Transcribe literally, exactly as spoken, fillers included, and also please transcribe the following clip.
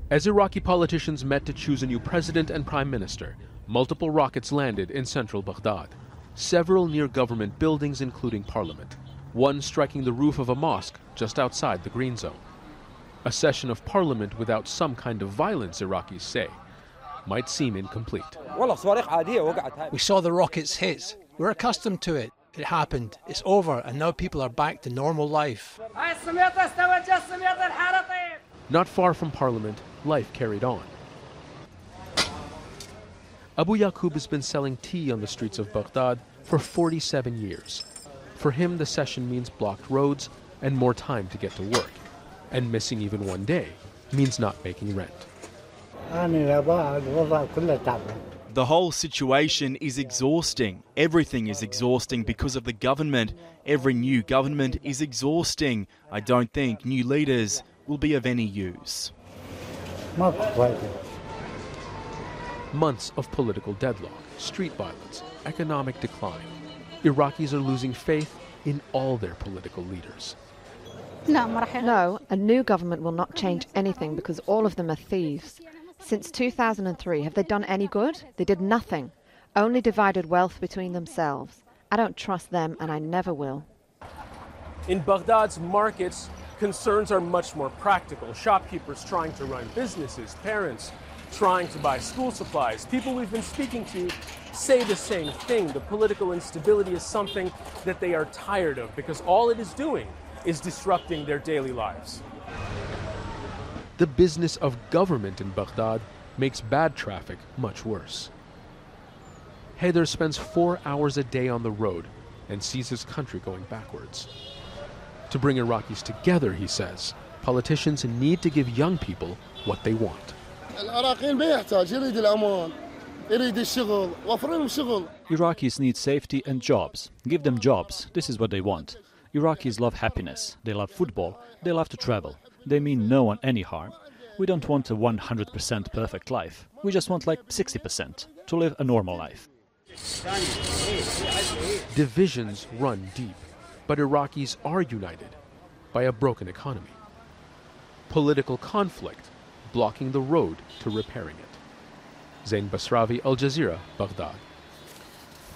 As Iraqi politicians met to choose a new president and prime minister, multiple rockets landed in central Baghdad, several near government buildings including parliament, one striking the roof of a mosque just outside the green zone. A session of parliament without some kind of violence, Iraqis say, might seem incomplete. We saw the rockets hit. We're accustomed to it. It happened. It's over, and now people are back to normal life. Not far from parliament, life carried on. Abu Yaqub has been selling tea on the streets of Baghdad for forty-seven years. For him, the session means blocked roads and more time to get to work. And missing even one day means not making rent. The whole situation is exhausting. Everything is exhausting because of the government. Every new government is exhausting. I don't think new leaders will be of any use. Months of political deadlock, street violence, economic decline. Iraqis are losing faith in all their political leaders. No, a new government will not change anything because all of them are thieves. Since two thousand three, have they done any good? They did nothing, only divided wealth between themselves. I don't trust them, and I never will. In Baghdad's markets, concerns are much more practical. Shopkeepers trying to run businesses, parents trying to buy school supplies. People we've been speaking to say the same thing. The political instability is something that they are tired of because all it is doing is disrupting their daily lives. The business of government in Baghdad makes bad traffic much worse. Haider spends four hours a day on the road and sees his country going backwards. To bring Iraqis together, he says, politicians need to give young people what they want. Iraqis need safety and jobs. Give them jobs. This is what they want. Iraqis love happiness. They love football. They love to travel. They mean no one any harm. We don't want a one hundred percent perfect life. We just want like sixty percent to live a normal life. Divisions run deep, but Iraqis are united by a broken economy. Political conflict blocking the road to repairing it. Zain Basravi, Al Jazeera, Baghdad.